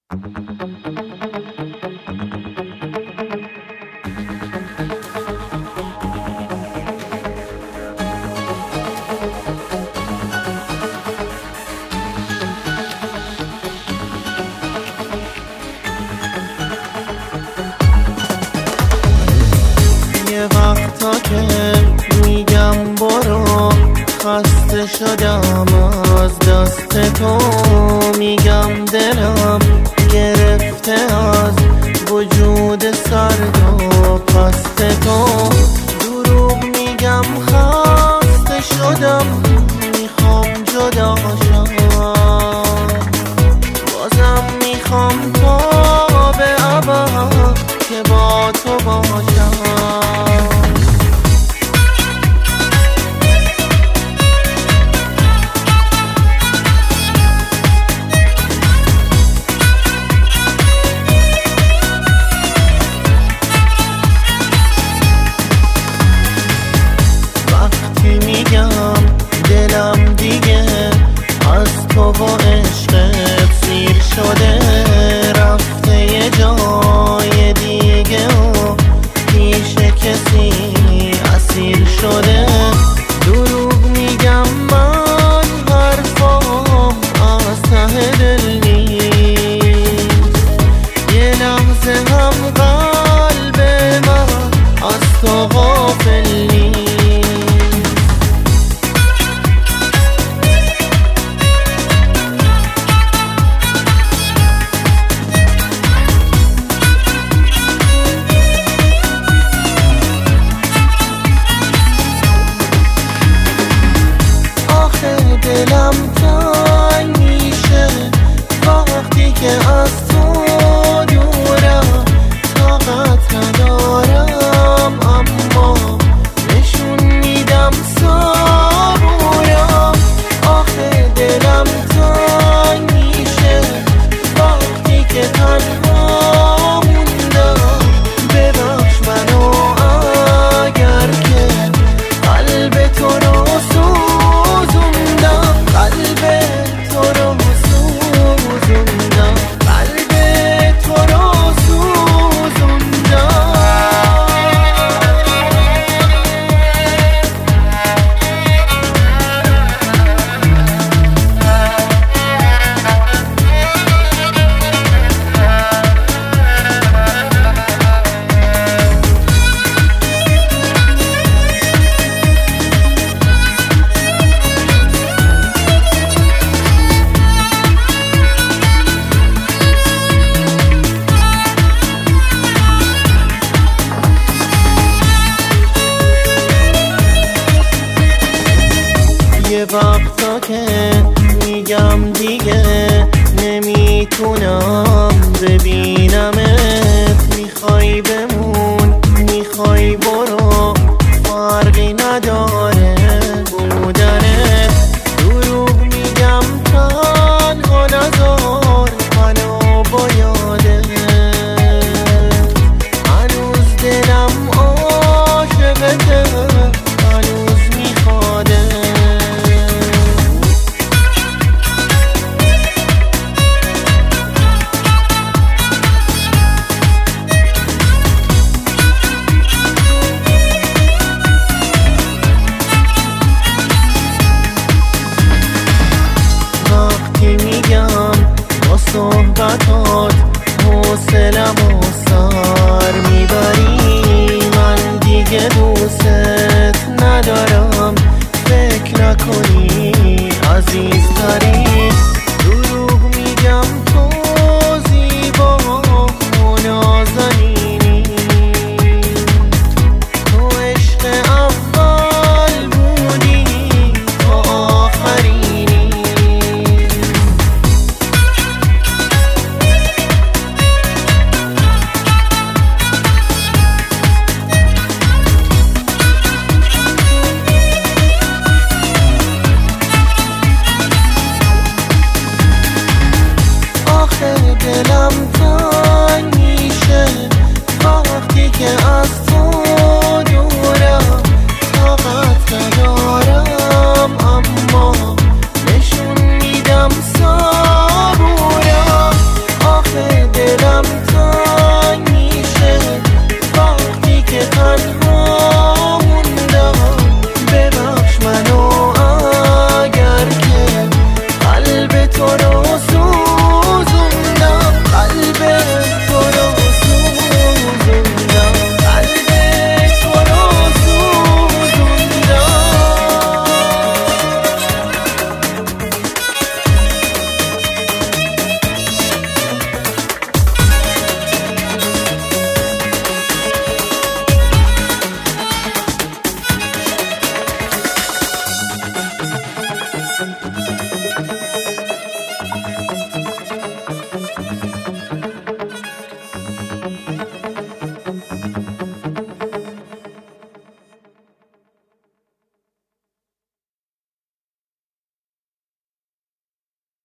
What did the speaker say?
یه وقتا که میگم برو خسته شدم از دست تو، میگم دلم گرفته از وجود سرد و پست تو. دروغ میگم خسته شدم، میخوام جدا شم، بازم میخوام تا به ابد که با تو باشم. دلم دیگه از تو و عشقت سیر شده، رفته یه جای دیگه و پیش کسی اسیر شده. دروغ میگم من حرفام از ته دل نیست، یه لحظه هم قلب من از تو غافل نیست. دلم تنگ میشه وقتی که از تو دورم، طاقت ندارم اما نشون میدم صبورم. آخه دلم تنگ میشه وقتی که تنها موندم، ببخش منو اگر که قلب تو رو یه وقتا که میگم دیگه نمیتونم ببینمت، میخوای بمون میخوای برو فرقی نداره بودنت. دروغ میگم تنها نذار منو با یادت، هنوز دلم عاشقته، هنوز میخواده. صحبتات حوصله‌مو سر میبری، من دیگه دوست ندارم، فکر نکنی عزیزتری. دروغ میگم تو زیبا و نازنینی، تو عشق اول بودی تا آخرینی. دلم تنگ میشه وقتی که از